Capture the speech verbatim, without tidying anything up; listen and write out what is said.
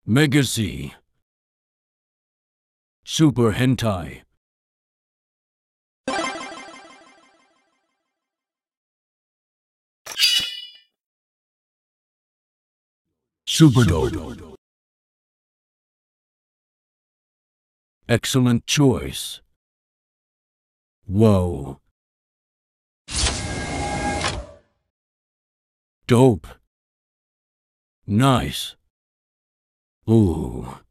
Mega Z. Super Hentai. Super Dope. Excellent choice. Whoa. Dope. Nice. Ooh.